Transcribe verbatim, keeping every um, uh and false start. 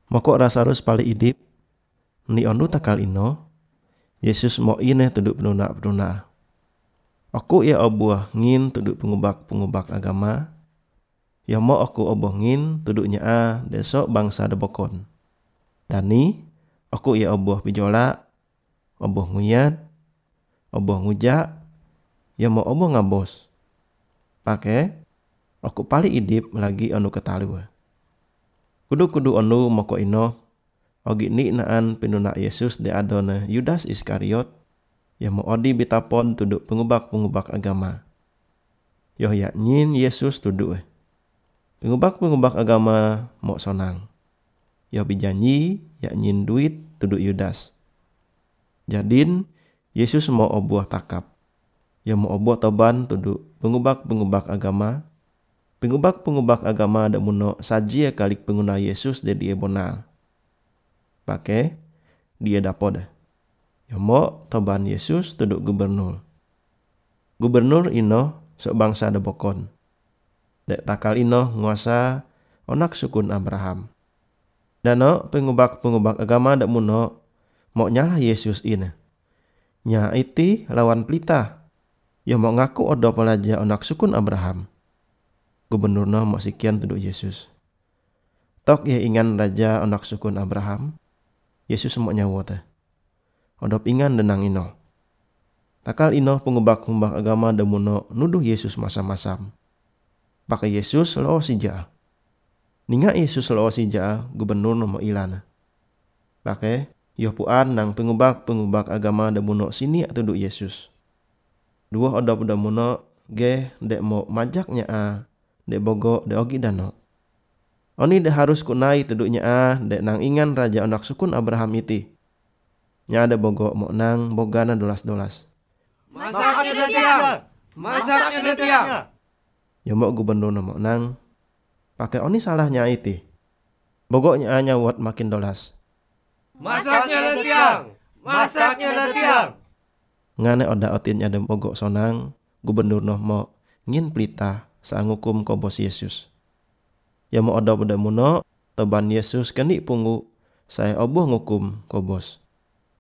Moko Lazarus pali idip, ni ondu takal ino, Yesus mo ine tuduk penuna-penuna. Aku ya obuah ngin tuduk pengubak-pengubak agama, ya mo aku oboh ngin tuduknya a desok bangsa debokon. Dani, aku ya oboh pijola, oboh nguyat, oboh ngujak, ya mo oboh ngabos. Pake, aku pali idip lagi onu ketalua. Kudu-kudu onu moko ino, ogi ni naan penuna Yesus de adona Yudas Iskariot, ya mo odi bitapon tuduk pengubak-pengubak agama. Yoh ya nyin Yesus tuduk. Pengubak-pengubak agama mo sonang. Yoh bijanji ya nyin duit tuduk Yudas. Jadin Yesus mo obuah takap. Ya mo obuah toban tuduk pengubak-pengubak agama. Pengubak-pengubak agama dak muno saji kalik penguna Yesus de dia bonal. Pake dia dapod. Ya mo toban Yesus tuduk gubernur. Gubernur ino sok bangsa debokon. Dek takal ino nguasa onak sukun Abraham. Dano pengubak-pengubak agama dak muno mo nyalah Yesus ina. Nya iti lawan pelita. Ya mo ngaku odo pelaja onak sukun Abraham. Gubernur no mo sikian tuduk Yesus. Tok ya ingan raja onak sukun Abraham. Yesus mo nyawota. Odop ingan denang ino. Takal ino pengubak-pengubak agama demuno nuduh Yesus masam-masam. Pakai Yesus lo sija. Ninga Yesus lo sija gubernur no mo ilana. Pakai yo puan nang pengubak-pengubak agama demuno sini tuduk Yesus. Dua odop demuno ge dek mo majaknya a. Dek bogo dek ogi dano. Oni dek harus kunai tuduknya a dek nang ingan raja onak sukun Abraham iti. Nya ada bogo mo nang bogana dolas-dolas. Masaknya dan tiang! Masaknya dan tiang! Ya mo gubernur no mo nang. Pakai oni salahnya iti. Bogoknya a nyawat makin dolas. Masaknya dan tiang! Masaknya dan tiang! Ngane oda otin ada bogok sonang. Gubernur no mo ngin pelita saangukum kobos Yesus. Ya mo oda pada muno, toban Yesus kenik punggu, saya oboh ngukum kobos.